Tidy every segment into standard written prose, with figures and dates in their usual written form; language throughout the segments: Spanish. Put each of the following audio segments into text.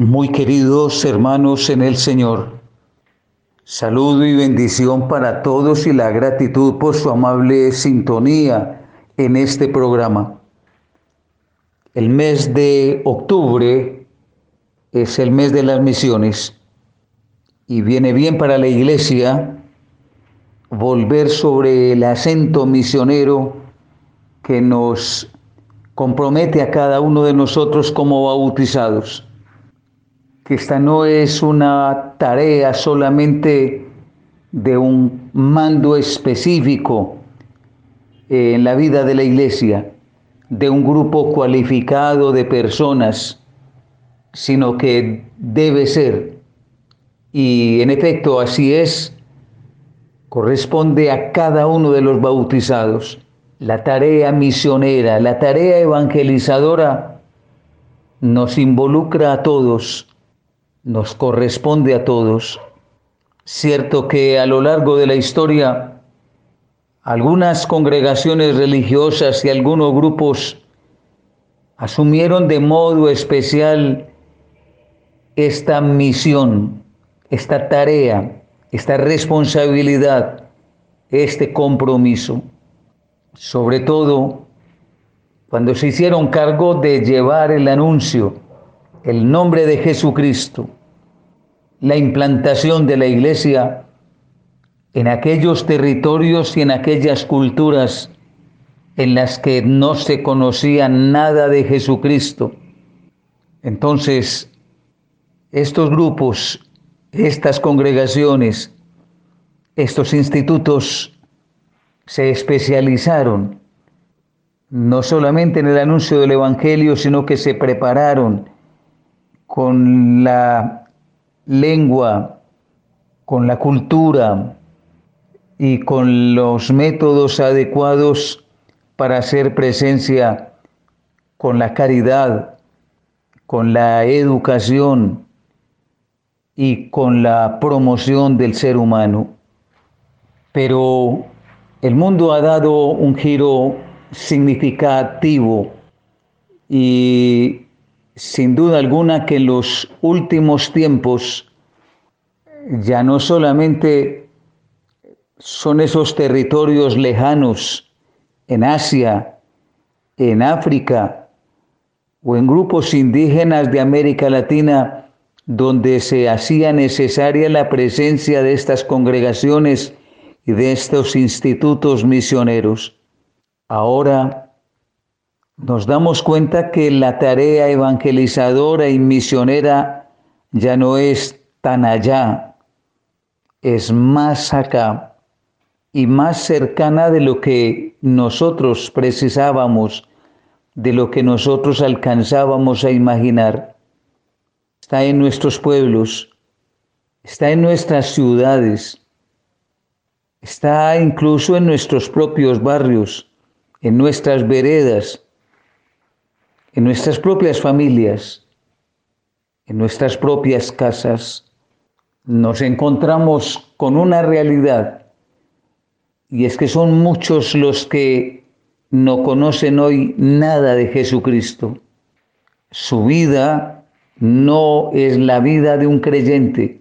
Muy queridos hermanos en el Señor, saludo y bendición para todos y la gratitud por su amable sintonía en este programa. El mes de octubre es el mes de las misiones y viene bien para la Iglesia volver sobre el acento misionero que nos compromete a cada uno de nosotros como bautizados. Que esta no es una tarea solamente de un mando específico en la vida de la Iglesia, de un grupo cualificado de personas, sino que debe ser, y en efecto así es, corresponde a cada uno de los bautizados. La tarea misionera, la tarea evangelizadora nos involucra a todos, nos corresponde a todos. Cierto que a lo largo de la historia, algunas congregaciones religiosas y algunos grupos asumieron de modo especial esta misión, esta tarea, esta responsabilidad, este compromiso. Sobre todo cuando se hicieron cargo de llevar el anuncio, el nombre de Jesucristo, la implantación de la Iglesia en aquellos territorios y en aquellas culturas en las que no se conocía nada de Jesucristo. Entonces, estos grupos, estas congregaciones, estos institutos se especializaron no solamente en el anuncio del Evangelio, sino que se prepararon con la lengua, con la cultura y con los métodos adecuados para hacer presencia con la caridad, con la educación y con la promoción del ser humano. Pero el mundo ha dado un giro significativo y sin duda alguna que en los últimos tiempos ya no solamente son esos territorios lejanos en Asia, en África o en grupos indígenas de América Latina donde se hacía necesaria la presencia de estas congregaciones y de estos institutos misioneros. Ahora nos damos cuenta que la tarea evangelizadora y misionera ya no es tan allá, es más acá y más cercana de lo que nosotros precisábamos, de lo que nosotros alcanzábamos a imaginar. Está en nuestros pueblos, está en nuestras ciudades, está incluso en nuestros propios barrios, en nuestras veredas, en nuestras propias familias, en nuestras propias casas. Nos encontramos con una realidad, y es que son muchos los que no conocen hoy nada de Jesucristo. Su vida no es la vida de un creyente.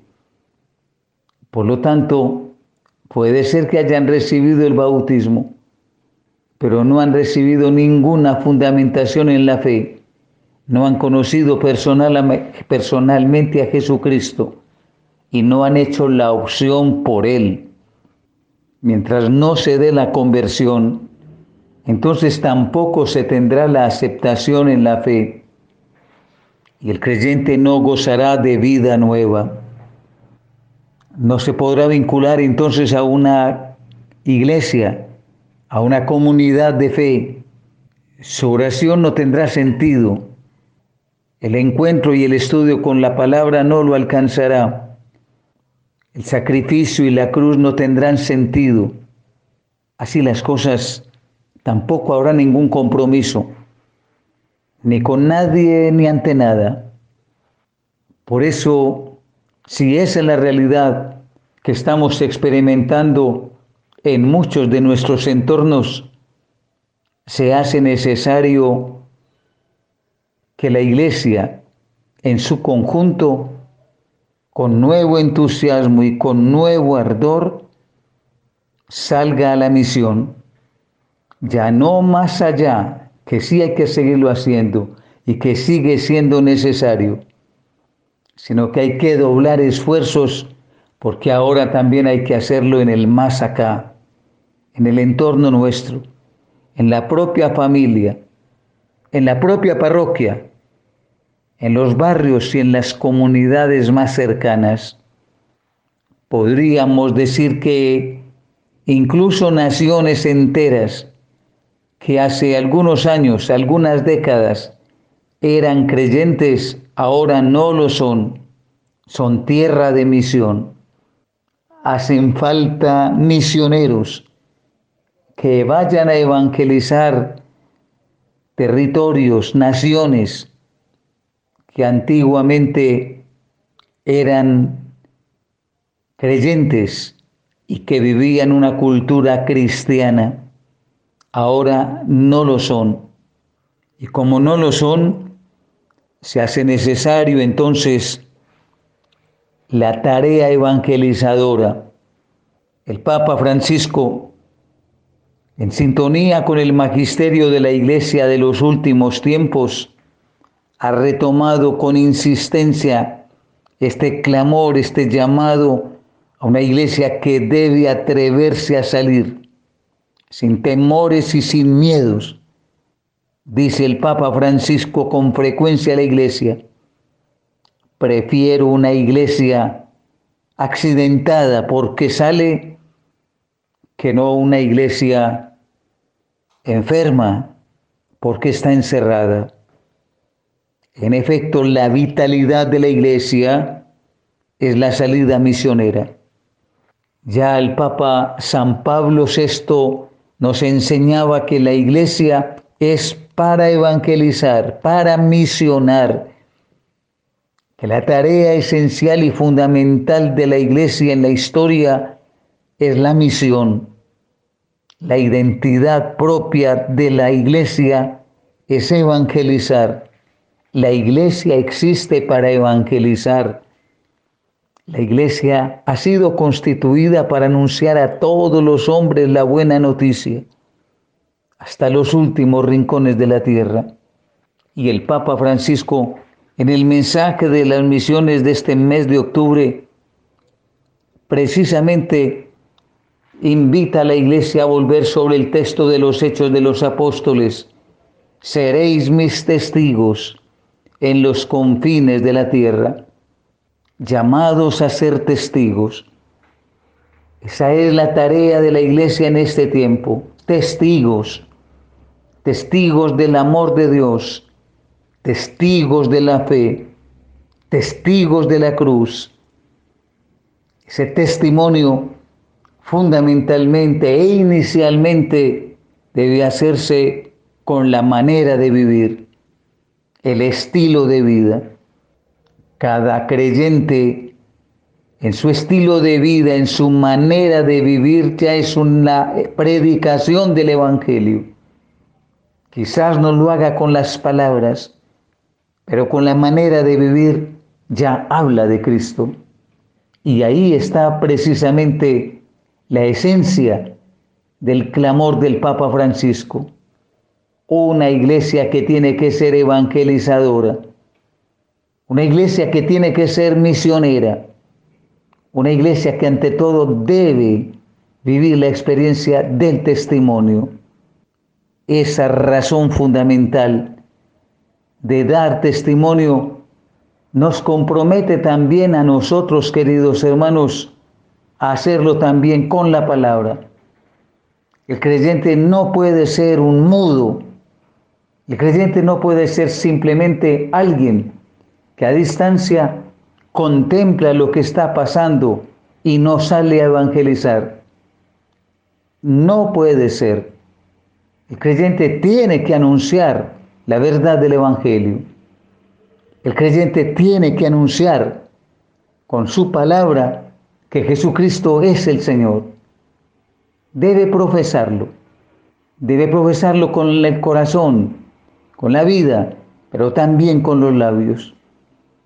Por lo tanto, puede ser que hayan recibido el bautismo, pero no han recibido ninguna fundamentación en la fe. No han conocido personalmente a Jesucristo y no han hecho la opción por Él. Mientras no se dé la conversión, entonces tampoco se tendrá la aceptación en la fe y el creyente no gozará de vida nueva. No se podrá vincular entonces a una iglesia, a una comunidad de fe. Su oración no tendrá sentido. El encuentro y el estudio con la palabra no lo alcanzará. El sacrificio y la cruz no tendrán sentido. Así las cosas, tampoco habrá ningún compromiso, ni con nadie ni ante nada. Por eso, si esa es la realidad que estamos experimentando en muchos de nuestros entornos, se hace necesario que la Iglesia, en su conjunto, con nuevo entusiasmo y con nuevo ardor, salga a la misión, ya no más allá, que sí hay que seguirlo haciendo y que sigue siendo necesario, sino que hay que doblar esfuerzos porque ahora también hay que hacerlo en el más acá, en el entorno nuestro, en la propia familia, en la propia parroquia, en los barrios y en las comunidades más cercanas. Podríamos decir que incluso naciones enteras que hace algunos años, algunas décadas, eran creyentes, ahora no lo son. Son tierra de misión. Hacen falta misioneros que vayan a evangelizar territorios, naciones que antiguamente eran creyentes y que vivían una cultura cristiana, ahora no lo son. Y como no lo son, se hace necesario entonces la tarea evangelizadora. El Papa Francisco, en sintonía con el magisterio de la Iglesia de los últimos tiempos, ha retomado con insistencia este clamor, este llamado a una iglesia que debe atreverse a salir sin temores y sin miedos. Dice el Papa Francisco con frecuencia a la iglesia: prefiero una iglesia accidentada porque sale que no una iglesia enferma porque está encerrada. En efecto, la vitalidad de la iglesia es la salida misionera. Ya el Papa San Pablo VI nos enseñaba que la iglesia es para evangelizar, para misionar, que la tarea esencial y fundamental de la iglesia en la historia es la misión. La identidad propia de la iglesia es evangelizar. La iglesia existe para evangelizar. La iglesia ha sido constituida para anunciar a todos los hombres la buena noticia, hasta los últimos rincones de la tierra. Y el Papa Francisco, en el mensaje de las misiones de este mes de octubre, precisamente invita a la iglesia a volver sobre el texto de los Hechos de los Apóstoles. Seréis mis testigos en los confines de la tierra, llamados a ser testigos. Esa es la tarea de la iglesia en este tiempo. Testigos, testigos del amor de Dios, testigos de la fe, testigos de la cruz. Ese testimonio fundamentalmente e inicialmente debe hacerse con la manera de vivir, el estilo de vida. Cada creyente en su estilo de vida, en su manera de vivir, ya es una predicación del Evangelio. Quizás no lo haga con las palabras, pero con la manera de vivir ya habla de Cristo. Y ahí está precisamente la esencia del clamor del Papa Francisco. Una iglesia que tiene que ser evangelizadora, una iglesia que tiene que ser misionera, una iglesia que ante todo debe vivir la experiencia del testimonio. Esa razón fundamental de dar testimonio nos compromete también a nosotros, queridos hermanos, a hacerlo también con la palabra. El creyente no puede ser un mudo. El creyente no puede ser simplemente alguien que a distancia contempla lo que está pasando y no sale a evangelizar. No puede ser. El creyente tiene que anunciar la verdad del Evangelio. El creyente tiene que anunciar con su palabra que Jesucristo es el Señor. Debe profesarlo con el corazón, con la vida, pero también con los labios.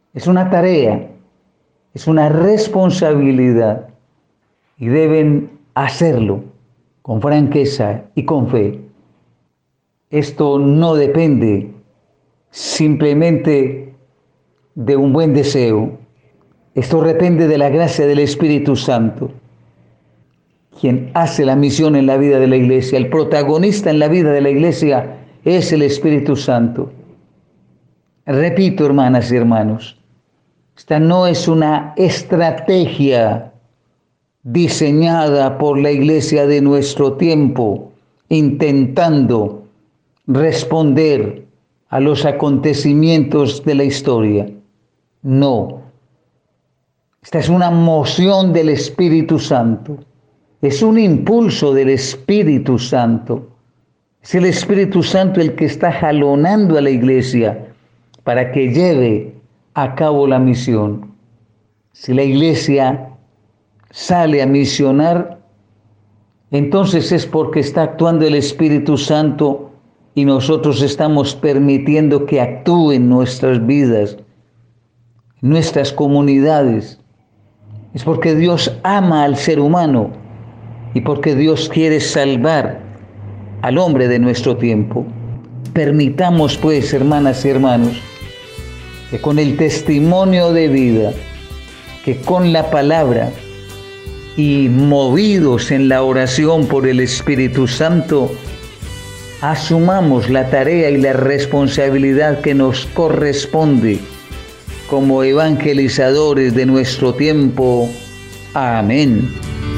Es una tarea, es una responsabilidad y deben hacerlo con franqueza y con fe. Esto no depende simplemente de un buen deseo. Esto depende de la gracia del Espíritu Santo, quien hace la misión en la vida de la iglesia. El protagonista en la vida de la iglesia es el Espíritu Santo. Repito, hermanas y hermanos, esta no es una estrategia diseñada por la iglesia de nuestro tiempo, intentando responder a los acontecimientos de la historia. No. Esta es una moción del Espíritu Santo. Es un impulso del Espíritu Santo. Es el Espíritu Santo el que está jalonando a la iglesia para que lleve a cabo la misión. Si la iglesia sale a misionar, entonces es porque está actuando el Espíritu Santo y nosotros estamos permitiendo que actúe en nuestras vidas, en nuestras comunidades. Es porque Dios ama al ser humano y porque Dios quiere salvar al hombre de nuestro tiempo. Permitamos pues, hermanas y hermanos, que con el testimonio de vida, que con la palabra y movidos en la oración por el Espíritu Santo, asumamos la tarea y la responsabilidad que nos corresponde como evangelizadores de nuestro tiempo. Amén.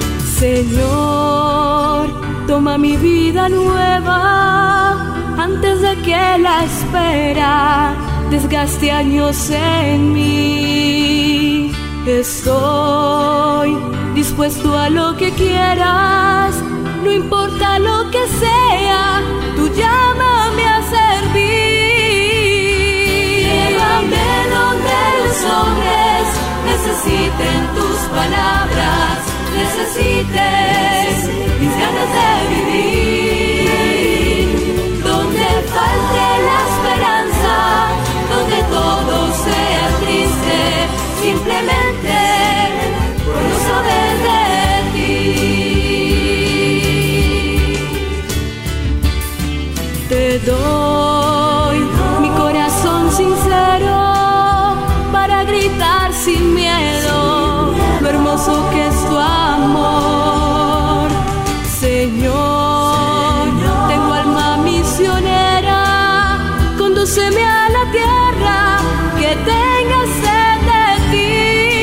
Señor, toma mi vida nueva antes de que la espera desgaste años en mí. Estoy dispuesto a lo que quieras, no importa lo que sea, tú llámame a servir. Llévame donde los hombres necesiten tus palabras, necesites mis ganas de vivir. Donde falte la esperanza, donde todo sea triste, simplemente por no saber de ti. Te doy mi corazón sincero para gritar sin miedo lo hermoso que es tu amor. Señor, tengo alma misionera, condúceme a la tierra que tenga sed de ti.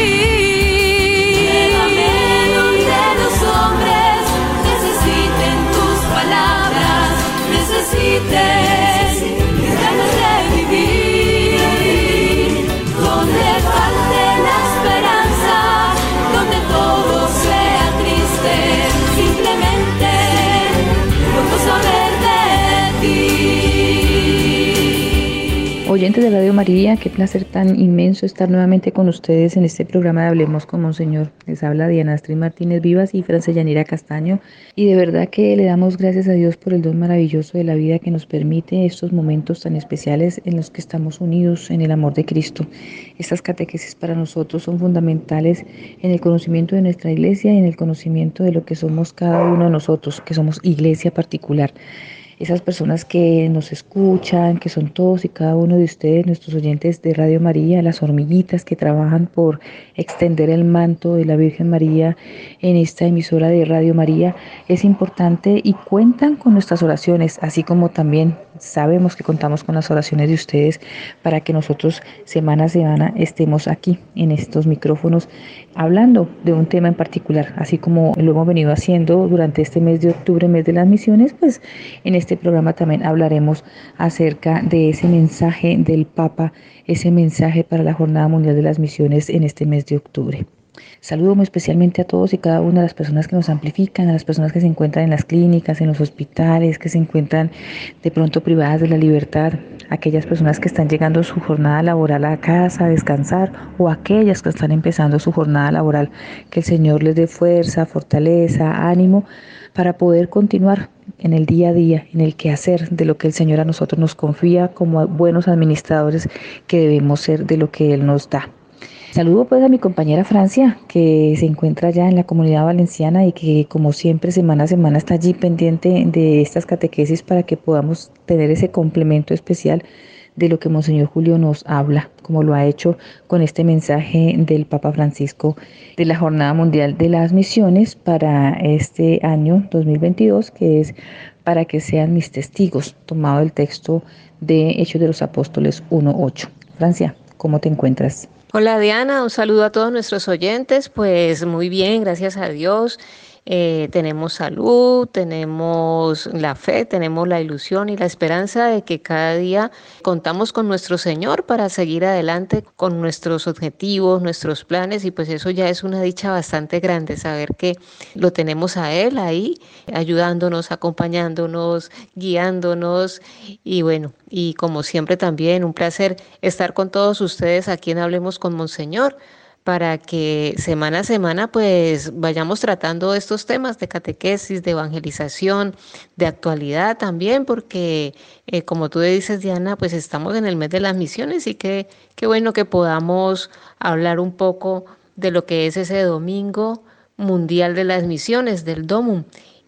Llévame donde los hombres necesiten tus palabras, necesites mis ganas de vivir. Donde falte la esperanza, donde todo sea triste, simplemente por no saber de ti. Oyentes de Radio María, qué placer tan inmenso estar nuevamente con ustedes en este programa de Hablemos con Monseñor. Les habla Diana Astrid Martínez Vivas y Francia Yanira Castaño, y de verdad que le damos gracias a Dios por el don maravilloso de la vida que nos permite estos momentos tan especiales en los que estamos unidos en el amor de Cristo. Estas catequesis para nosotros son fundamentales en el conocimiento de nuestra iglesia y en el conocimiento de lo que somos cada uno de nosotros, que somos iglesia particular. Esas personas que nos escuchan, que son todos y cada uno de ustedes, nuestros oyentes de Radio María, las hormiguitas que trabajan por extender el manto de la Virgen María en esta emisora de Radio María, es importante y cuentan con nuestras oraciones, así como también sabemos que contamos con las oraciones de ustedes para que nosotros semana a semana estemos aquí en estos micrófonos hablando de un tema en particular, así como lo hemos venido haciendo durante este mes de octubre, mes de las misiones. Pues en este programa también hablaremos acerca de ese mensaje del Papa, ese mensaje para la Jornada Mundial de las Misiones en este mes de octubre. Saludo muy especialmente a todos y cada una de las personas que nos amplifican, a las personas que se encuentran en las clínicas, en los hospitales, que se encuentran de pronto privadas de la libertad, aquellas personas que están llegando su jornada laboral a casa a descansar o aquellas que están empezando su jornada laboral. Que el Señor les dé fuerza, fortaleza, ánimo para poder continuar en el día a día, en el quehacer de lo que el Señor a nosotros nos confía como buenos administradores que debemos ser de lo que Él nos da. Saludo pues a mi compañera Francia, que se encuentra ya en la Comunidad Valenciana y que como siempre semana a semana está allí pendiente de estas catequesis para que podamos tener ese complemento especial de lo que Monseñor Julio nos habla, como lo ha hecho con este mensaje del Papa Francisco de la Jornada Mundial de las Misiones para este año 2022, que es para que sean mis testigos, tomado el texto de Hechos de los Apóstoles 1:8. Francia, ¿cómo te encuentras? Hola Diana, un saludo a todos nuestros oyentes. Pues muy bien, gracias a Dios. Tenemos salud, tenemos la fe, tenemos la ilusión y la esperanza de que cada día contamos con nuestro Señor para seguir adelante con nuestros objetivos, nuestros planes, y pues eso ya es una dicha bastante grande, saber que lo tenemos a Él ahí, ayudándonos, acompañándonos, guiándonos. Y bueno, y como siempre también un placer estar con todos ustedes aquí en Hablemos con Monseñor, para que semana a semana pues vayamos tratando estos temas de catequesis, de evangelización, de actualidad también, porque como tú dices, Diana, pues estamos en el mes de las misiones y qué bueno que podamos hablar un poco de lo que es ese Domingo Mundial de las Misiones, del DOMUM,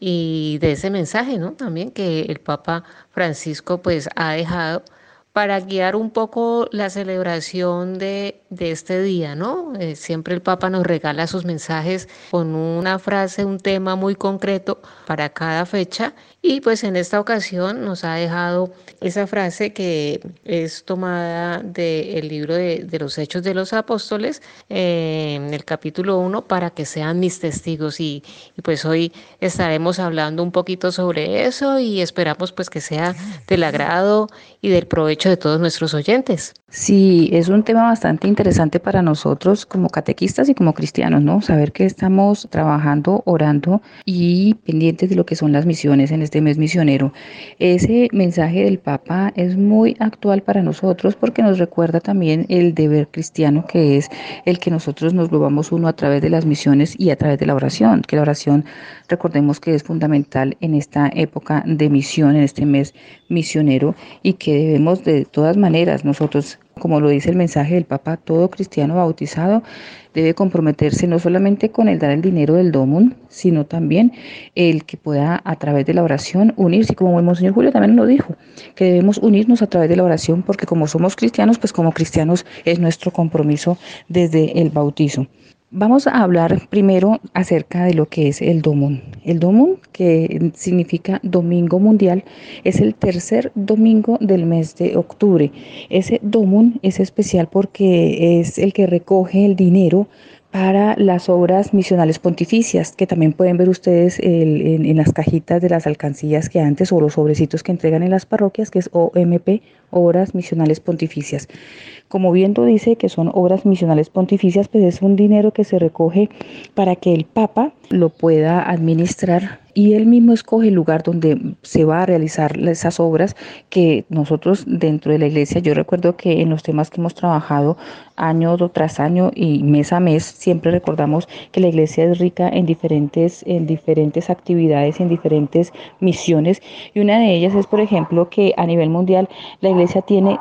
y de ese mensaje, ¿no? También que el Papa Francisco pues ha dejado para guiar un poco la celebración de este día, ¿no? Siempre el Papa nos regala sus mensajes con una frase, un tema muy concreto para cada fecha, y pues en esta ocasión nos ha dejado esa frase que es tomada del libro de los Hechos de los Apóstoles, en el capítulo 1, para que sean mis testigos, y pues hoy estaremos hablando un poquito sobre eso y esperamos pues que sea del agrado y del provecho de todos nuestros oyentes. Sí, es un tema bastante interesante para nosotros como catequistas y como cristianos, ¿no? Saber que estamos trabajando, orando y pendientes de lo que son las misiones en este mes misionero. Ese mensaje del Papa es muy actual para nosotros porque nos recuerda también el deber cristiano, que es el que nosotros nos volvamos uno a través de las misiones y a través de la oración, que la oración, recordemos que es fundamental en esta época de misión, en este mes misionero, y que debemos de todas maneras nosotros, como lo dice el mensaje del Papa, todo cristiano bautizado debe comprometerse no solamente con el dar el dinero del DOMUN, sino también el que pueda a través de la oración unirse, como el Monseñor Julio también lo dijo, que debemos unirnos a través de la oración porque como somos cristianos, pues como cristianos es nuestro compromiso desde el bautizo. Vamos a hablar primero acerca de lo que es el DOMUN. El DOMUN, que significa Domingo Mundial, es el tercer domingo del mes de octubre. Ese DOMUN es especial porque es el que recoge el dinero para las obras misionales pontificias, que también pueden ver ustedes en las cajitas de las alcancías que antes, o los sobrecitos que entregan en las parroquias, que es OMP, Obras Misionales Pontificias. Como bien lo dice, que son obras misionales pontificias, pues es un dinero que se recoge para que el Papa lo pueda administrar y él mismo escoge el lugar donde se va a realizar esas obras que nosotros dentro de la iglesia, yo recuerdo que en los temas que hemos trabajado año tras año y mes a mes, siempre recordamos que la iglesia es rica en diferentes actividades, en diferentes misiones, y una de ellas es, por ejemplo, que a nivel mundial la iglesia tiene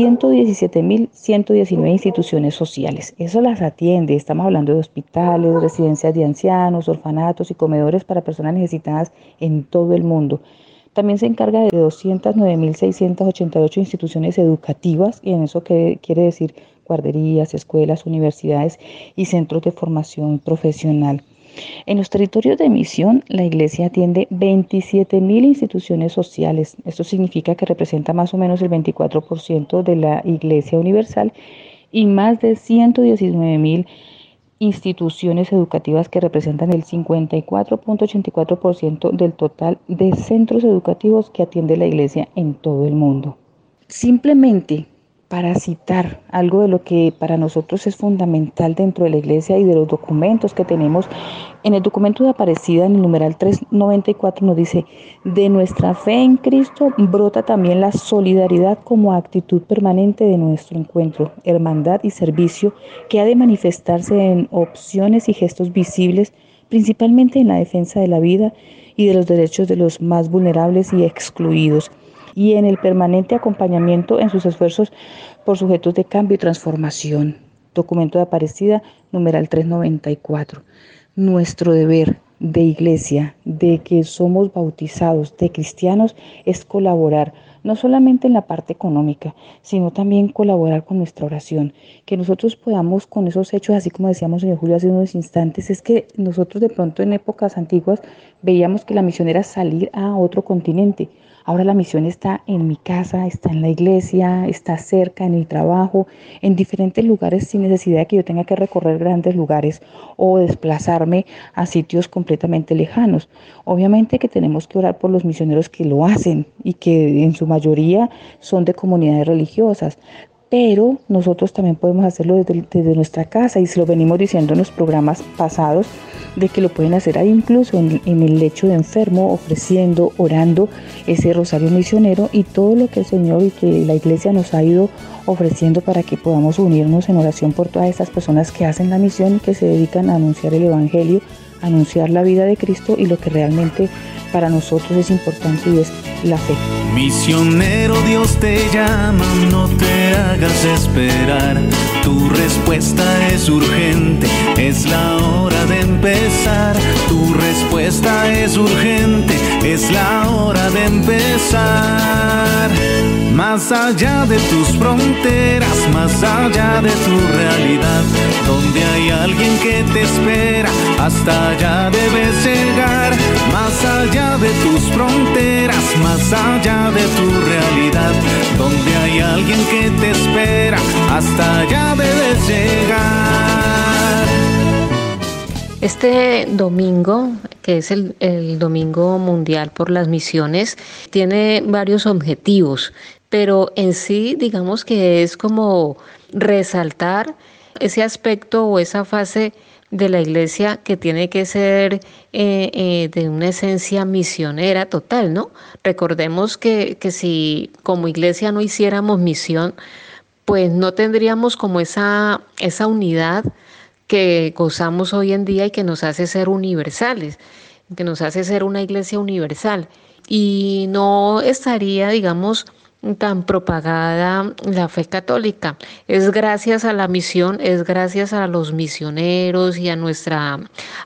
117.119 instituciones sociales. Eso las atiende. Estamos hablando de hospitales, residencias de ancianos, orfanatos y comedores para personas necesitadas en todo el mundo. También se encarga de 209.688 instituciones educativas, y en eso quiere decir guarderías, escuelas, universidades y centros de formación profesional. En los territorios de misión, la iglesia atiende 27.000 instituciones sociales. Esto significa que representa más o menos el 24% de la iglesia universal y más de 119.000 instituciones educativas que representan el 54.84% del total de centros educativos que atiende la iglesia en todo el mundo. Simplemente para citar algo de lo que para nosotros es fundamental dentro de la Iglesia y de los documentos que tenemos. En el documento de Aparecida, en el numeral 394, nos dice: de nuestra fe en Cristo brota también la solidaridad como actitud permanente de nuestro encuentro, hermandad y servicio que ha de manifestarse en opciones y gestos visibles, principalmente en la defensa de la vida y de los derechos de los más vulnerables y excluidos, y en el permanente acompañamiento en sus esfuerzos por sujetos de cambio y transformación. Documento de Aparecida, numeral 394. Nuestro deber de iglesia, de que somos bautizados, de cristianos, es colaborar, no solamente en la parte económica, sino también colaborar con nuestra oración. Que nosotros podamos con esos hechos, así como decíamos señor Julio hace unos instantes, es que nosotros de pronto en épocas antiguas veíamos que la misión era salir a otro continente. Ahora la misión está en mi casa, está en la iglesia, está cerca, en el trabajo, en diferentes lugares sin necesidad de que yo tenga que recorrer grandes lugares o desplazarme a sitios completamente lejanos. Obviamente que tenemos que orar por los misioneros que lo hacen y que en su mayoría son de comunidades religiosas. Pero nosotros también podemos hacerlo desde nuestra casa, y se lo venimos diciendo en los programas pasados, de que lo pueden hacer ahí incluso en el lecho de enfermo, ofreciendo, orando ese rosario misionero y todo lo que el Señor y que la iglesia nos ha ido ofreciendo para que podamos unirnos en oración por todas estas personas que hacen la misión y que se dedican a anunciar el Evangelio, a anunciar la vida de Cristo y lo que realmente para nosotros es importante, y es la fe. Misionero, Dios te llama, no te hagas esperar. Tu respuesta es urgente, es la hora de empezar. Tu respuesta es urgente, es la hora de empezar. Más allá de tus fronteras, más allá de tu realidad, donde hay alguien que te espera, hasta allá debes llegar. Más allá de tus fronteras, más allá de tu realidad, donde hay alguien que te espera, hasta allá debes llegar. Este domingo, que es el Domingo Mundial por las Misiones, tiene varios objetivos, pero en sí, digamos que es como resaltar ese aspecto o esa fase de la iglesia que tiene que ser de una esencia misionera total, ¿no? Recordemos que si como iglesia no hiciéramos misión, pues no tendríamos como esa unidad que gozamos hoy en día y que nos hace ser universales, que nos hace ser una iglesia universal. Y no estaría, digamos, tan propagada la fe católica. Es gracias a la misión, es gracias a los misioneros y a nuestra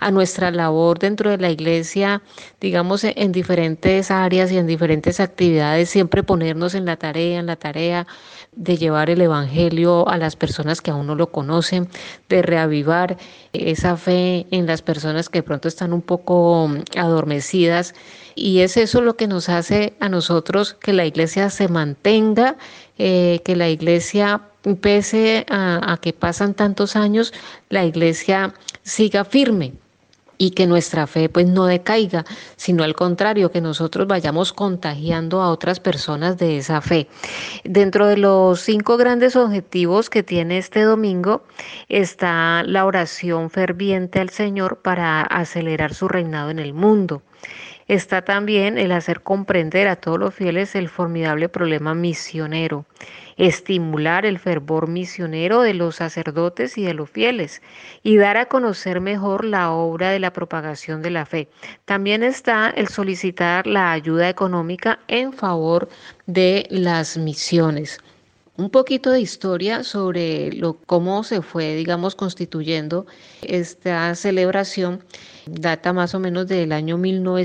labor dentro de la iglesia, digamos, en diferentes áreas y en diferentes actividades, siempre ponernos en la tarea de llevar el evangelio a las personas que aún no lo conocen, de reavivar esa fe en las personas que de pronto están un poco adormecidas. Y es eso lo que nos hace a nosotros que la iglesia se mantenga, que la iglesia, pese a que pasan tantos años, la iglesia siga firme y que nuestra fe pues no decaiga, sino al contrario, que nosotros vayamos contagiando a otras personas de esa fe. Dentro de los 5 grandes objetivos que tiene este domingo está la oración ferviente al Señor para acelerar su reinado en el mundo. Está también el hacer comprender a todos los fieles el formidable problema misionero, estimular el fervor misionero de los sacerdotes y de los fieles y dar a conocer mejor la obra de la propagación de la fe. También está el solicitar la ayuda económica en favor de las misiones. Un poquito de historia sobre cómo se fue, digamos, constituyendo esta celebración. Data más o menos del año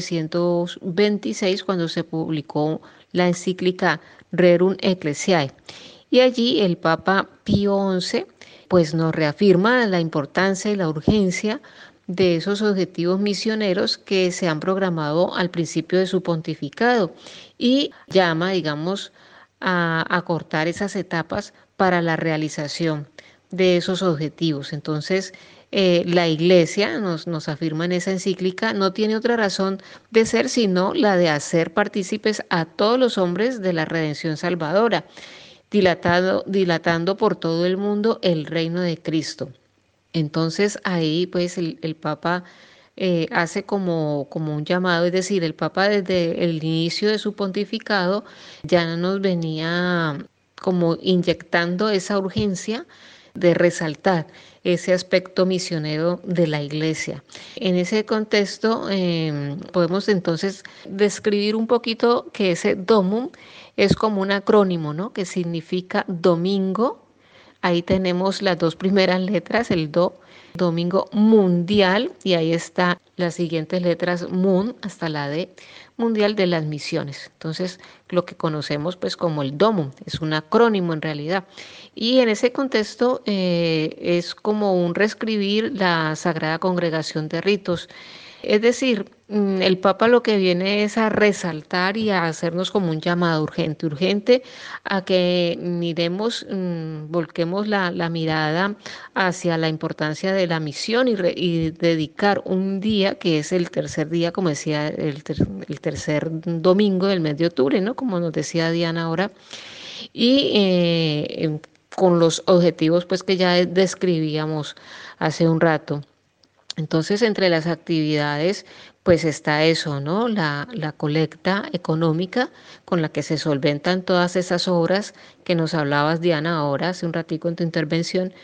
1926, cuando se publicó la encíclica Rerum Ecclesiae. Y allí el Papa Pío XI pues nos reafirma la importancia y la urgencia de esos objetivos misioneros que se han programado al principio de su pontificado y llama, digamos, a acortar esas etapas para la realización de esos objetivos. Entonces, la Iglesia, nos afirma en esa encíclica, no tiene otra razón de ser sino la de hacer partícipes a todos los hombres de la redención salvadora. dilatando por todo el mundo el reino de Cristo. Entonces ahí pues el Papa hace como un llamado, es decir, el Papa desde el inicio de su pontificado ya nos venía como inyectando esa urgencia de resaltar ese aspecto misionero de la Iglesia. En ese contexto podemos entonces describir un poquito que ese DOMUM es como un acrónimo, ¿no? Que significa domingo. Ahí tenemos las dos primeras letras, el do, domingo mundial, y ahí está las siguientes letras mun hasta la D, mundial de las misiones. Entonces, lo que conocemos pues como el DOMUM, es un acrónimo en realidad. Y en ese contexto es como un reescribir la Sagrada Congregación de Ritos. Es decir, el Papa lo que viene es a resaltar y a hacernos como un llamado urgente a que miremos, volquemos la mirada hacia la importancia de la misión y dedicar un día, que es el tercer día, como decía, el tercer domingo del mes de octubre, ¿no? Como nos decía Diana ahora, y con los objetivos pues que ya describíamos hace un rato. Entonces, entre las actividades, pues está eso, ¿no? La colecta económica con la que se solventan todas esas obras que nos hablabas, Diana, ahora, hace un ratico en tu intervención,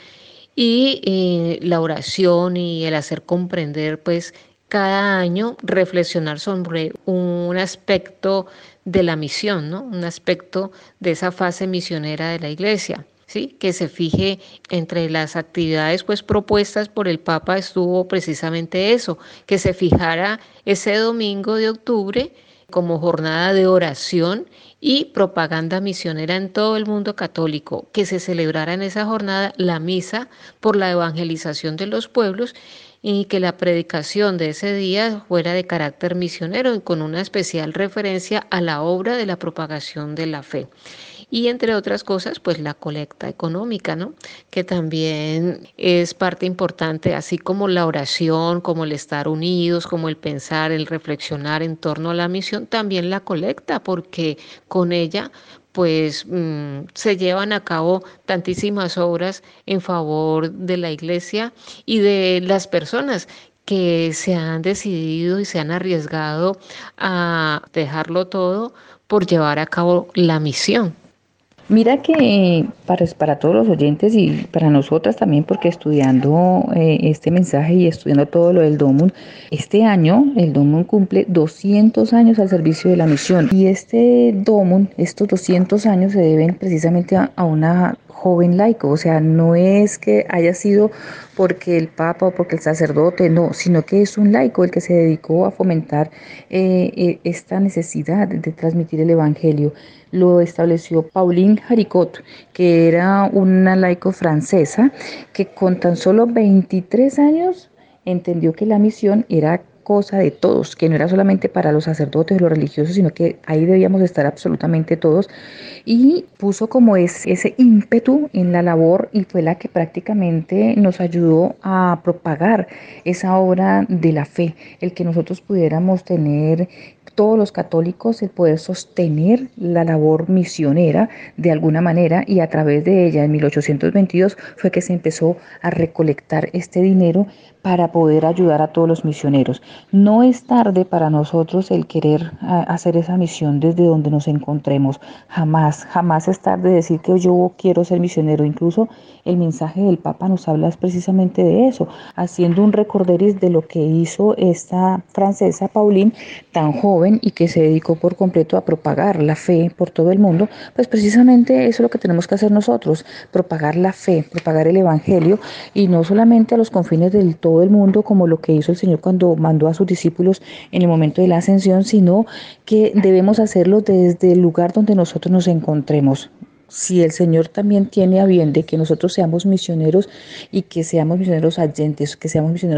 y la oración y el hacer comprender, pues, cada año reflexionar sobre un aspecto de la misión, ¿no? Un aspecto de esa fase misionera de la Iglesia. ¿Sí? Que se fije entre las actividades pues propuestas por el Papa estuvo precisamente eso, que se fijara ese domingo de octubre como jornada de oración y propaganda misionera en todo el mundo católico, que se celebrara en esa jornada la misa por la evangelización de los pueblos y que la predicación de ese día fuera de carácter misionero y con una especial referencia a la obra de la propagación de la fe. Y entre otras cosas, pues la colecta económica, ¿no? Que también es parte importante, así como la oración, como el estar unidos, como el pensar, el reflexionar en torno a la misión, también la colecta, porque con ella pues se llevan a cabo tantísimas obras en favor de la Iglesia y de las personas que se han decidido y se han arriesgado a dejarlo todo por llevar a cabo la misión. Mira que para todos los oyentes y para nosotras también, porque estudiando este mensaje y estudiando todo lo del DOMUN, este año el DOMUN cumple 200 años al servicio de la misión. Y este DOMUN, estos 200 años se deben precisamente a una joven laico, o sea, no es que haya sido porque el Papa o porque el sacerdote, no, sino que es un laico el que se dedicó a fomentar esta necesidad de transmitir el Evangelio. Lo estableció Pauline Haricot, que era una laico francesa que con tan solo 23 años entendió que la misión era cosa de todos, que no era solamente para los sacerdotes o los religiosos, sino que ahí debíamos estar absolutamente todos, y puso como ese ímpetu en la labor y fue la que prácticamente nos ayudó a propagar esa obra de la fe, el que nosotros pudiéramos tener todos los católicos el poder sostener la labor misionera de alguna manera, y a través de ella en 1822 fue que se empezó a recolectar este dinero para poder ayudar a todos los misioneros. No es tarde para nosotros el querer hacer esa misión desde donde nos encontremos. Jamás es tarde decir que yo quiero ser misionero. Incluso el mensaje del Papa nos habla precisamente de eso, haciendo un recorderis de lo que hizo esta francesa Pauline, tan joven y que se dedicó por completo a propagar la fe por todo el mundo. Pues precisamente eso es lo que tenemos que hacer nosotros, propagar la fe, propagar el Evangelio, y no solamente a los confines del todo el mundo como lo que hizo el Señor cuando mandó a sus discípulos en el momento de la ascensión, sino que debemos hacerlo desde el lugar donde nosotros nos encontremos. Si el Señor también tiene a bien de que nosotros seamos misioneros y que seamos misioneros ayentes, que seamos misioneros que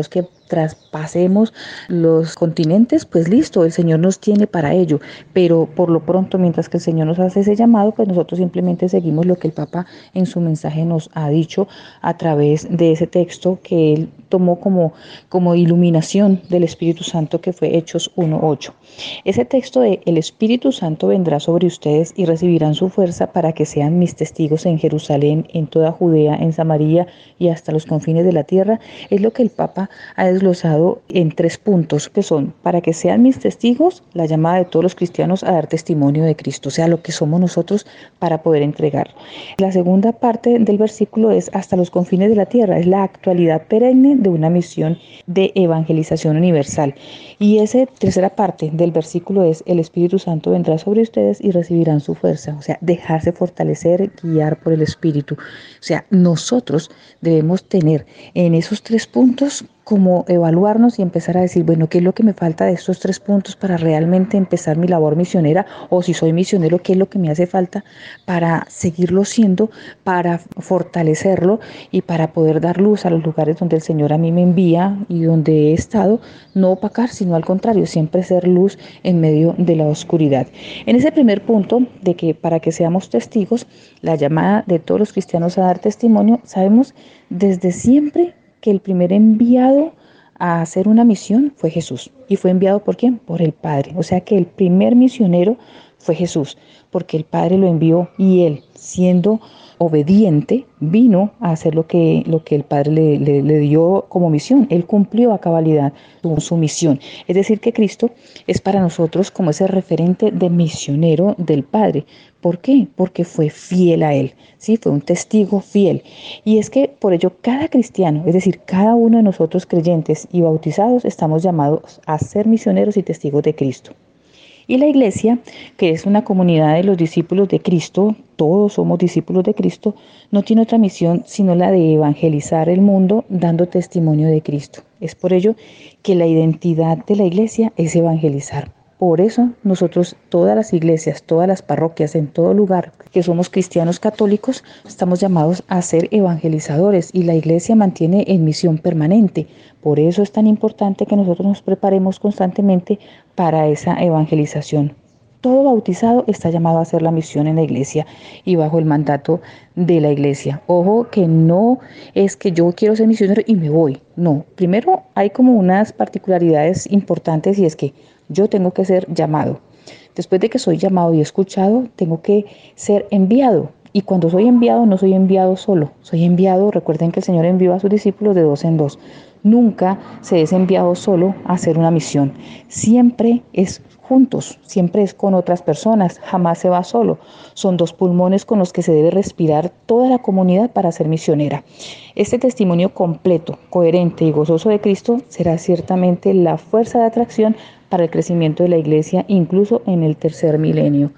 traspasemos los continentes, pues listo, el Señor nos tiene para ello, pero por lo pronto, mientras que el Señor nos hace ese llamado, pues nosotros simplemente seguimos lo que el Papa en su mensaje nos ha dicho a través de ese texto que él tomó como iluminación del Espíritu Santo, que fue Hechos 1:8. Ese texto de el Espíritu Santo vendrá sobre ustedes y recibirán su fuerza para que sean mis testigos en Jerusalén, en toda Judea, en Samaria y hasta los confines de la tierra, es lo que el Papa ha desglosado en 3 puntos, que son: para que sean mis testigos, la llamada de todos los cristianos a dar testimonio de Cristo, o sea, lo que somos nosotros para poder entregar. La segunda parte del versículo es hasta los confines de la tierra, es la actualidad perenne de una misión de evangelización universal. Y esa tercera parte del versículo es: el Espíritu Santo vendrá sobre ustedes y recibirán su fuerza, o sea, dejarse fortalecer, guiar por el Espíritu. O sea, nosotros debemos tener en esos 3 puntos como evaluarnos y empezar a decir, bueno, ¿qué es lo que me falta de estos 3 puntos para realmente empezar mi labor misionera? O si soy misionero, ¿qué es lo que me hace falta para seguirlo siendo, para fortalecerlo y para poder dar luz a los lugares donde el Señor a mí me envía y donde he estado? No opacar, sino al contrario, siempre ser luz en medio de la oscuridad. En ese primer punto de que para que seamos testigos, la llamada de todos los cristianos a dar testimonio, sabemos desde siempre que el primer enviado a hacer una misión fue Jesús. ¿Y fue enviado por quién? Por el Padre. O sea que el primer misionero fue Jesús, porque el Padre lo envió y él, siendo obediente, vino a hacer lo que el Padre le dio como misión. Él cumplió a cabalidad su misión. Es decir, que Cristo es para nosotros como ese referente de misionero del Padre. ¿Por qué? Porque fue fiel a Él, ¿sí? Fue un testigo fiel. Y es que por ello cada cristiano, es decir, cada uno de nosotros creyentes y bautizados, estamos llamados a ser misioneros y testigos de Cristo. Y la iglesia, que es una comunidad de los discípulos de Cristo, todos somos discípulos de Cristo, no tiene otra misión sino la de evangelizar el mundo dando testimonio de Cristo. Es por ello que la identidad de la iglesia es evangelizar. Por eso nosotros, todas las iglesias, todas las parroquias, en todo lugar que somos cristianos católicos, estamos llamados a ser evangelizadores y la iglesia mantiene en misión permanente. Por eso es tan importante que nosotros nos preparemos constantemente para esa evangelización. Todo bautizado está llamado a hacer la misión en la iglesia y bajo el mandato de la iglesia. Ojo que no es que yo quiero ser misionero y me voy. No, primero hay como unas particularidades importantes y es que yo tengo que ser llamado. Después de que soy llamado y escuchado, tengo que ser enviado. Y cuando soy enviado, no soy enviado solo. Soy enviado, recuerden que el Señor envió a sus discípulos de 2 en 2. Nunca se es enviado solo a hacer una misión. Siempre es juntos, siempre es con otras personas, jamás se va solo. Son 2 pulmones con los que se debe respirar toda la comunidad para ser misionera. Este testimonio completo, coherente y gozoso de Cristo será ciertamente la fuerza de atracción para el crecimiento de la iglesia, incluso en el tercer milenio.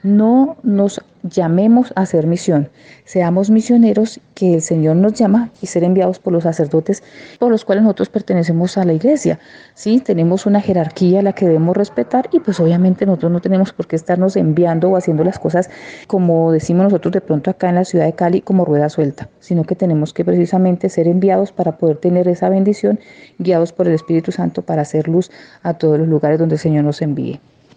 No nos llamemos a hacer misión, seamos misioneros que el Señor nos llama y ser enviados por los sacerdotes por los cuales nosotros pertenecemos a la iglesia. Sí, tenemos una jerarquía a la que debemos respetar y pues obviamente nosotros no tenemos por qué estarnos enviando o haciendo las cosas como decimos nosotros de pronto acá en la ciudad de Cali como rueda suelta, sino que tenemos que precisamente ser enviados para poder tener esa bendición, guiados por el Espíritu Santo para hacer luz a todos los lugares donde el Señor nos envíe.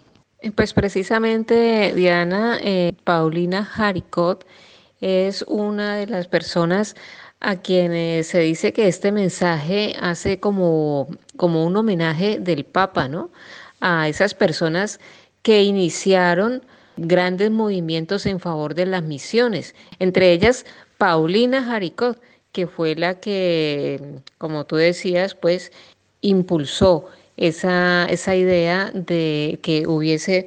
Pues precisamente, Diana, Paulina Haricot es una de las personas a quienes se dice que este mensaje hace como un homenaje del Papa, ¿no? A esas personas que iniciaron grandes movimientos en favor de las misiones, entre ellas Paulina Haricot, que fue la que, como tú decías, pues impulsó esa idea de que hubiese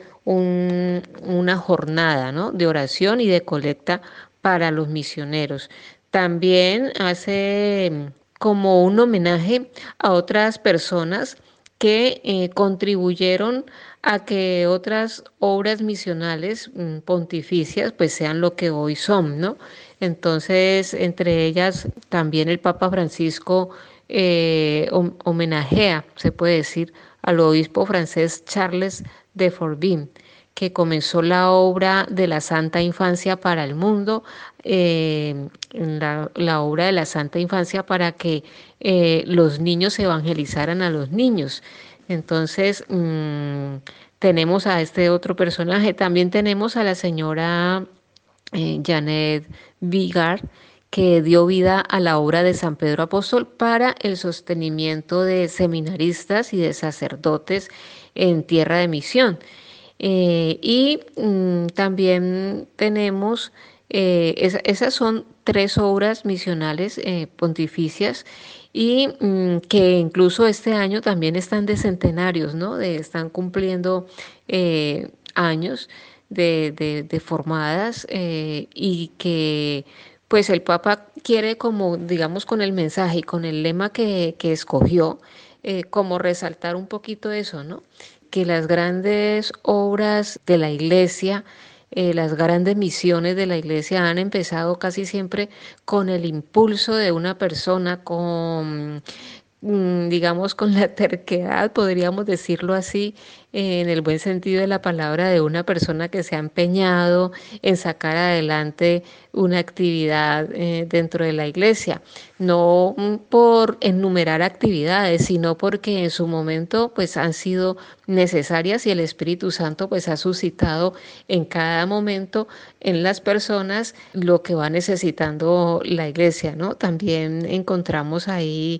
una jornada, ¿no?, de oración y de colecta para los misioneros. También hace como un homenaje a otras personas que contribuyeron a que otras obras misionales pontificias pues sean lo que hoy son, ¿no? Entonces, entre ellas también el Papa Francisco homenajea, se puede decir, al obispo francés Charles de Forbin, que comenzó la obra de la Santa Infancia para el mundo, la obra de la Santa Infancia para que los niños evangelizaran a los niños. Entonces, tenemos a este otro personaje. También tenemos a la señora Janet Vigard, que dio vida a la obra de San Pedro Apóstol para el sostenimiento de seminaristas y de sacerdotes en tierra de misión. También tenemos, esas son 3 obras misionales pontificias y que incluso este año también están de centenarios, ¿no? Están cumpliendo años de formadas y que pues el Papa quiere, como digamos, con el mensaje y con el lema que escogió, como resaltar un poquito eso, ¿no? Que las grandes obras de la Iglesia, las grandes misiones de la Iglesia han empezado casi siempre con el impulso de una persona, digamos, con la terquedad, podríamos decirlo así, en el buen sentido de la palabra, de una persona que se ha empeñado en sacar adelante una actividad dentro de la Iglesia, no por enumerar actividades, sino porque en su momento pues han sido necesarias y el Espíritu Santo pues ha suscitado en cada momento en las personas lo que va necesitando la Iglesia, ¿no? También encontramos ahí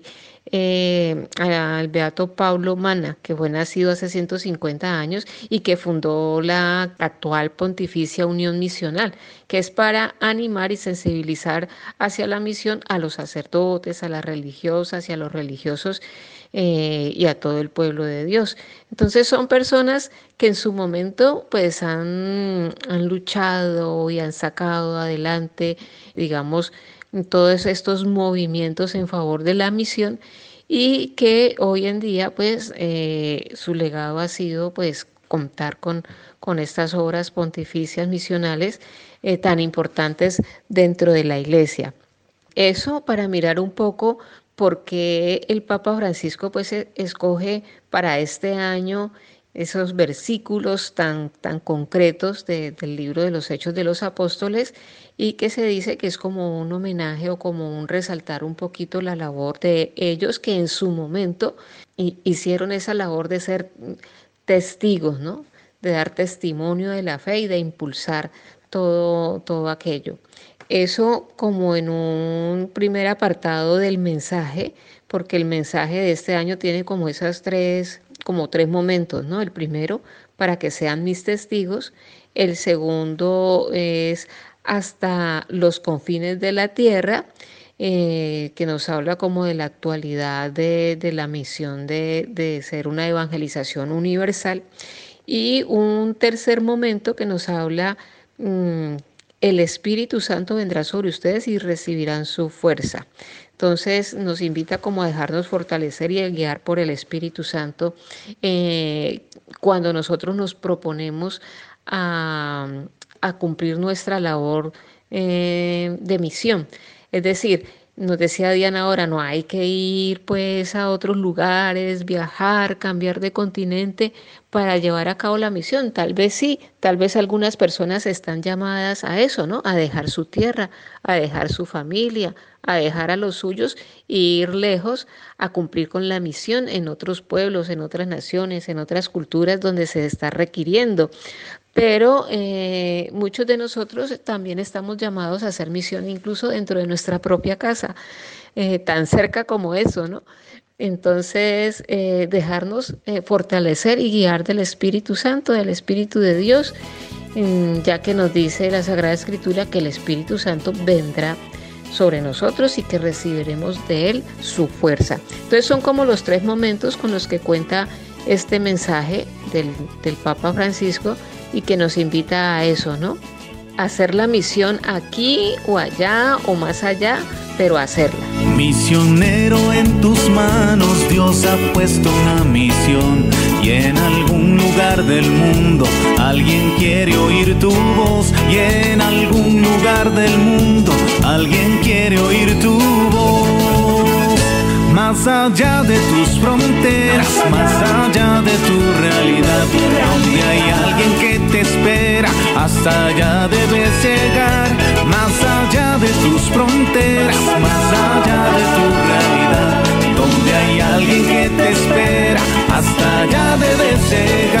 al beato Paulo Mana, que fue nacido hace 150 años y que fundó la actual Pontificia Unión Misional, que es para animar y sensibilizar hacia la misión a los sacerdotes, a las religiosas y a los religiosos y a todo el pueblo de Dios. Entonces son personas que en su momento pues han luchado y han sacado adelante, digamos, todos estos movimientos en favor de la misión y que hoy en día pues su legado ha sido pues contar con estas obras pontificias misionales tan importantes dentro de la Iglesia. Eso para mirar un poco por qué el Papa Francisco pues escoge para este año esos versículos tan concretos del libro de los Hechos de los Apóstoles y que se dice que es como un homenaje o como un resaltar un poquito la labor de ellos que en su momento hicieron esa labor de ser testigos, ¿no? De dar testimonio de la fe y de impulsar todo aquello. Eso como en un primer apartado del mensaje, porque el mensaje de este año tiene como esas tres momentos, ¿no? El primero, para que sean mis testigos. El segundo es hasta los confines de la tierra, que nos habla como de la actualidad de la misión de ser una evangelización universal. Y un tercer momento que nos habla, el Espíritu Santo vendrá sobre ustedes y recibirán su fuerza. Entonces nos invita como a dejarnos fortalecer y a guiar por el Espíritu Santo cuando nosotros nos proponemos a cumplir nuestra labor de misión. Es decir, nos decía Diana ahora, no hay que ir pues a otros lugares, viajar, cambiar de continente para llevar a cabo la misión. Tal vez sí, tal vez algunas personas están llamadas a eso, ¿no? A dejar su tierra, a dejar su familia, a dejar a los suyos e ir lejos a cumplir con la misión en otros pueblos, en otras naciones, en otras culturas donde se está requiriendo. Pero muchos de nosotros también estamos llamados a hacer misión incluso dentro de nuestra propia casa, tan cerca como eso, ¿no? Entonces, dejarnos fortalecer y guiar del Espíritu Santo, del Espíritu de Dios, ya que nos dice la Sagrada Escritura que el Espíritu Santo vendrá sobre nosotros y que recibiremos de Él su fuerza. Entonces son como los 3 momentos con los que cuenta este mensaje del Papa Francisco y que nos invita a eso, ¿no? A hacer la misión aquí o allá o más allá, pero a hacerla. Misionero, en tus manos Dios ha puesto una misión y en algún lugar del mundo alguien quiere oír tu voz y en algún lugar del mundo alguien quiere oír tu voz. más allá de tus fronteras, más allá de tu realidad, donde hay alguien que te espera, hasta allá debes llegar, más allá de tus fronteras, más allá de tu realidad, donde hay alguien que te espera, hasta allá debes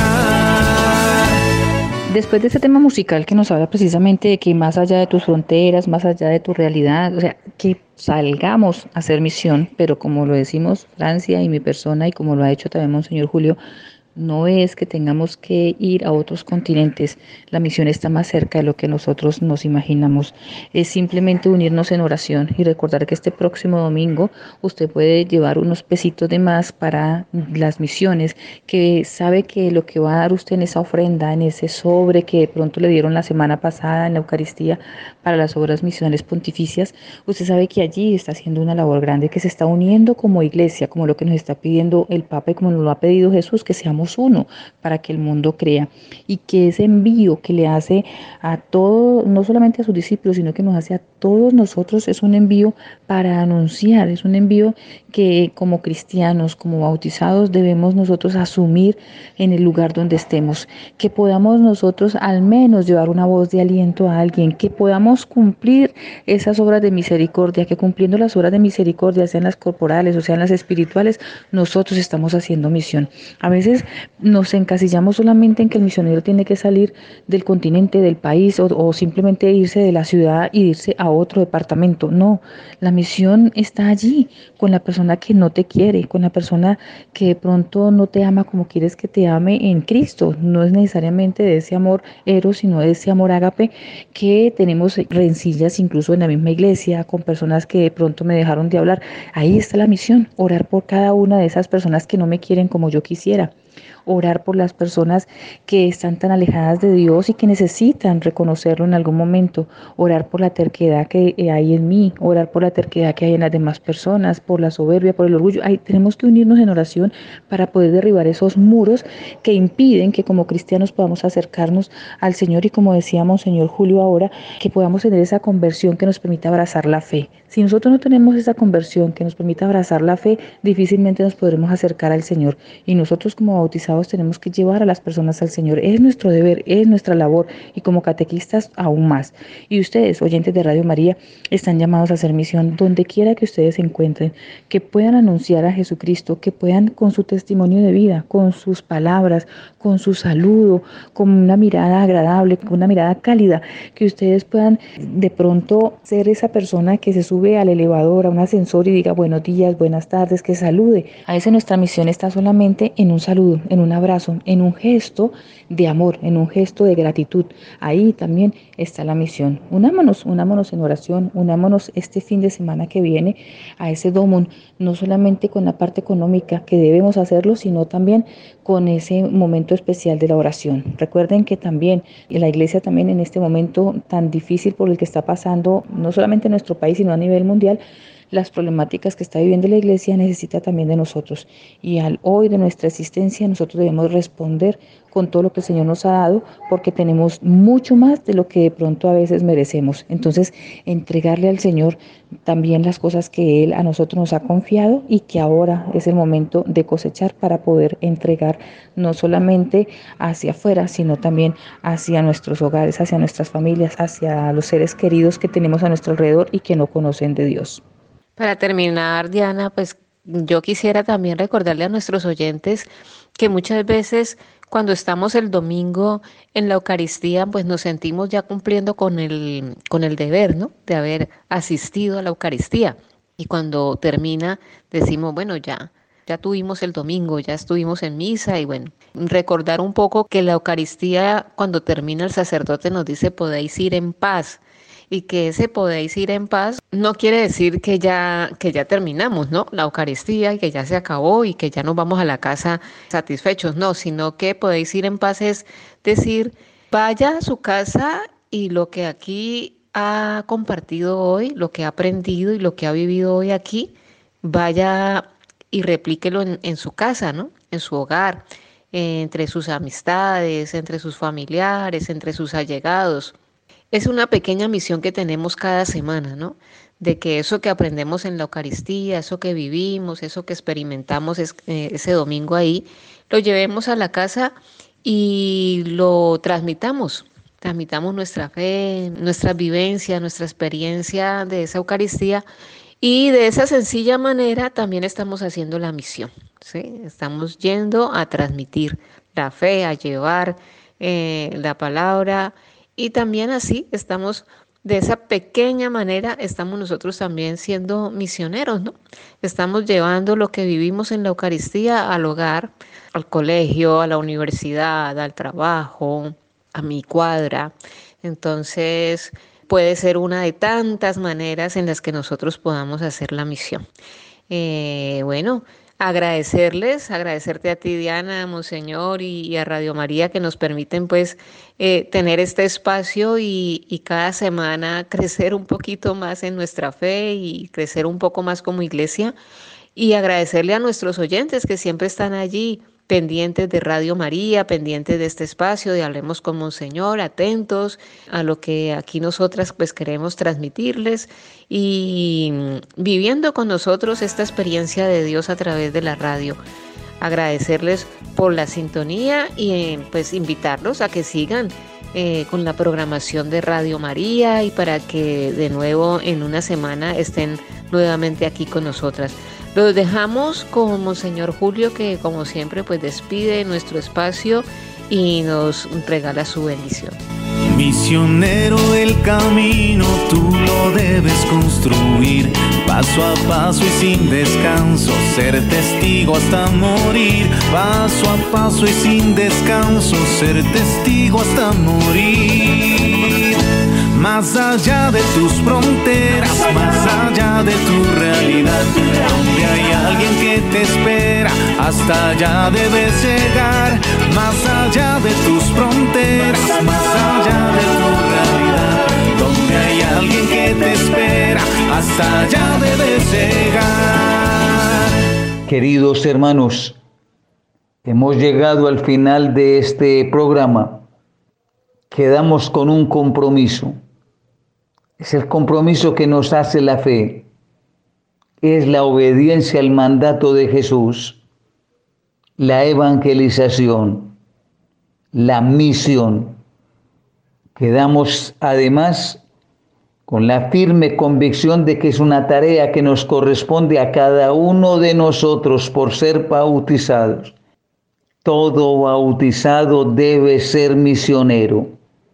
llegar. Después de este tema musical que nos habla precisamente de que más allá de tus fronteras, más allá de tu realidad, o sea, que salgamos a hacer misión, pero como lo decimos Francia y mi persona y como lo ha hecho también Monseñor Julio, no es que tengamos que ir a otros continentes, la misión está más cerca de lo que nosotros nos imaginamos. Es simplemente unirnos en oración y recordar que este próximo domingo usted puede llevar unos pesitos de más para las misiones, que sabe que lo que va a dar usted en esa ofrenda, en ese sobre que de pronto le dieron la semana pasada en la Eucaristía para las obras misionales pontificias, usted sabe que allí está haciendo una labor grande, que se está uniendo como iglesia, como lo que nos está pidiendo el Papa y como nos lo ha pedido Jesús, que seamos uno para que el mundo crea, y que ese envío que le hace a todos, no solamente a sus discípulos, sino que nos hace a todos nosotros, es un envío para anunciar, es un envío que como cristianos, como bautizados, debemos nosotros asumir en el lugar donde estemos, que podamos nosotros al menos llevar una voz de aliento a alguien, que podamos cumplir esas obras de misericordia, que cumpliendo las obras de misericordia, sean las corporales o sean las espirituales, nosotros estamos haciendo misión. A veces nos encasillamos solamente en que el misionero tiene que salir del continente, del país o simplemente irse de la ciudad y irse a otro departamento. No, la misión está allí con la persona que no te quiere, con la persona que de pronto no te ama como quieres que te ame en Cristo. No es necesariamente de ese amor eros, sino de ese amor ágape, que tenemos rencillas incluso en la misma iglesia con personas que de pronto me dejaron de hablar. Ahí está la misión, orar por cada una de esas personas que no me quieren como yo quisiera. Orar por las personas que están tan alejadas de Dios y que necesitan reconocerlo en algún momento. Orar por la terquedad que hay en mí, orar por la terquedad que hay en las demás personas, por la soberbia, por el orgullo. Tenemos que unirnos en oración para poder derribar esos muros que impiden que como cristianos podamos acercarnos al Señor y, como decía Monseñor Julio ahora, que podamos tener esa conversión que nos permita abrazar la fe. Si nosotros no tenemos esa conversión que nos permita abrazar la fe, difícilmente nos podremos acercar al Señor. Y nosotros como bautizados tenemos que llevar a las personas al Señor. Es nuestro deber, es nuestra labor, y como catequistas aún más. Y ustedes, oyentes de Radio María, están llamados a hacer misión donde quiera que ustedes se encuentren, que puedan anunciar a Jesucristo, que puedan con su testimonio de vida, con sus palabras, con su saludo, con una mirada agradable, con una mirada cálida, que ustedes puedan de pronto ser esa persona que se sube al elevador, a un ascensor y diga buenos días, buenas tardes, que salude. A veces nuestra misión está solamente en un saludo, en un abrazo, en un gesto de amor, en un gesto de gratitud. Ahí también está la misión. Unámonos en oración, unámonos este fin de semana que viene a ese domum, no solamente con la parte económica que debemos hacerlo, sino también con ese momento especial de la oración. Recuerden que también la iglesia también en este momento tan difícil por el que está pasando, no solamente en nuestro país, sino a nivel mundial, las problemáticas que está viviendo la iglesia necesita también de nosotros. Y al hoy de nuestra existencia nosotros debemos responder con todo lo que el Señor nos ha dado, porque tenemos mucho más de lo que de pronto a veces merecemos. Entonces, entregarle al Señor también las cosas que Él a nosotros nos ha confiado y que ahora es el momento de cosechar para poder entregar no solamente hacia afuera, sino también hacia nuestros hogares, hacia nuestras familias, hacia los seres queridos que tenemos a nuestro alrededor y que no conocen de Dios. Para terminar, Diana, pues yo quisiera también recordarle a nuestros oyentes que muchas veces cuando estamos el domingo en la Eucaristía, pues nos sentimos ya cumpliendo con el deber, ¿no? De haber asistido a la Eucaristía. Y cuando termina, decimos, bueno, ya tuvimos el domingo, ya estuvimos en misa y bueno, recordar un poco que la Eucaristía, cuando termina el sacerdote nos dice, podéis ir en paz. Y que ese podéis ir en paz no quiere decir que ya terminamos, ¿no? La Eucaristía y que ya se acabó y que ya nos vamos a la casa satisfechos, no, sino que podéis ir en paz es decir, vaya a su casa y lo que aquí ha compartido hoy, lo que ha aprendido y lo que ha vivido hoy aquí, vaya y replíquelo en su casa, ¿no? En su hogar, entre sus amistades, entre sus familiares, entre sus allegados. es una pequeña misión que tenemos cada semana, ¿no? De que eso que aprendemos en la Eucaristía, eso que vivimos, eso que experimentamos ese domingo ahí, lo llevemos a la casa y lo transmitamos. Transmitamos nuestra fe, nuestra vivencia, nuestra experiencia de esa Eucaristía, y de esa sencilla manera también estamos haciendo la misión, ¿sí? Estamos yendo a transmitir la fe, a llevar la palabra, y también así estamos, de esa pequeña manera, estamos nosotros también siendo misioneros, ¿no? Estamos llevando lo que vivimos en la Eucaristía al hogar, al colegio, a la universidad, al trabajo, a mi cuadra. Entonces, puede ser una de tantas maneras en las que nosotros podamos hacer la misión. Bueno, agradecerte a ti, Diana, Monseñor, y a Radio María, que nos permiten pues tener este espacio y cada semana crecer un poquito más en nuestra fe y crecer un poco más como iglesia, y agradecerle a nuestros oyentes que siempre están allí pendientes de Radio María, pendientes de este espacio de Hablemos con Monseñor, atentos a lo que aquí nosotras pues queremos transmitirles y viviendo con nosotros esta experiencia de Dios a través de la radio. Agradecerles por la sintonía y pues invitarlos a que sigan con la programación de Radio María, y para que de nuevo en una semana estén nuevamente aquí con nosotras. Los dejamos con Monseñor Julio, que como siempre pues despide nuestro espacio y nos regala su bendición. Misionero, el camino tú lo debes construir, paso a paso y sin descanso, ser testigo hasta morir, paso a paso y sin descanso, ser testigo hasta morir. Más allá de tus fronteras, más allá de tu realidad, donde hay alguien que te espera, hasta allá debes llegar. Más allá de tus fronteras, más allá de tu realidad, donde hay alguien que te espera, hasta allá debes llegar. Queridos hermanos, hemos llegado al final de este programa. Quedamos con un compromiso. Es el compromiso que nos hace la fe. Es la obediencia al mandato de Jesús, la evangelización, la misión. Quedamos además con la firme convicción de que es una tarea que nos corresponde a cada uno de nosotros por ser bautizados. Todo bautizado debe ser misionero.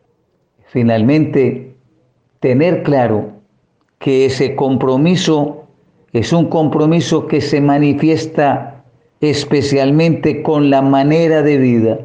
Finalmente, tener claro que ese compromiso es un compromiso que se manifiesta especialmente con la manera de vida,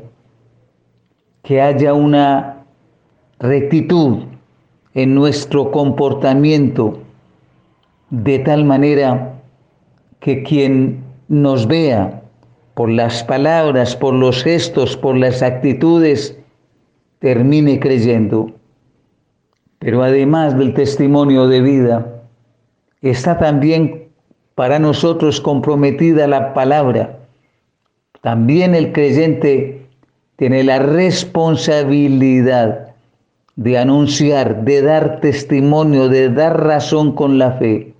que haya una rectitud en nuestro comportamiento, de tal manera que quien nos vea por las palabras, por los gestos, por las actitudes, termine creyendo. Pero además del testimonio de vida, está también para nosotros comprometida la palabra. También el creyente tiene la responsabilidad de anunciar, de dar testimonio, de dar razón con la fe.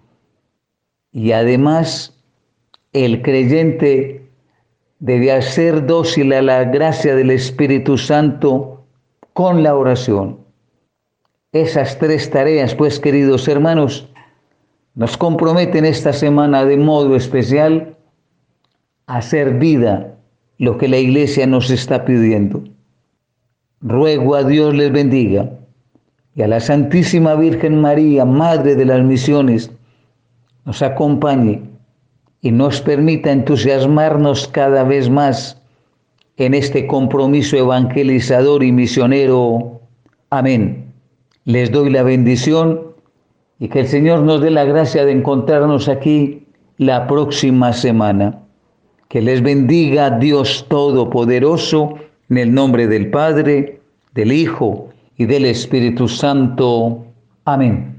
Y además, el creyente debe hacer dócil a la gracia del Espíritu Santo con la oración. Esas tres tareas, pues, queridos hermanos, nos comprometen esta semana de modo especial a hacer vida lo que la Iglesia nos está pidiendo. Ruego a Dios les bendiga y a la Santísima Virgen María, Madre de las Misiones, nos acompañe y nos permita entusiasmarnos cada vez más en este compromiso evangelizador y misionero. Amén. Les doy la bendición y que el Señor nos dé la gracia de encontrarnos aquí la próxima semana. Que les bendiga Dios Todopoderoso, en el nombre del Padre, del Hijo y del Espíritu Santo. Amén.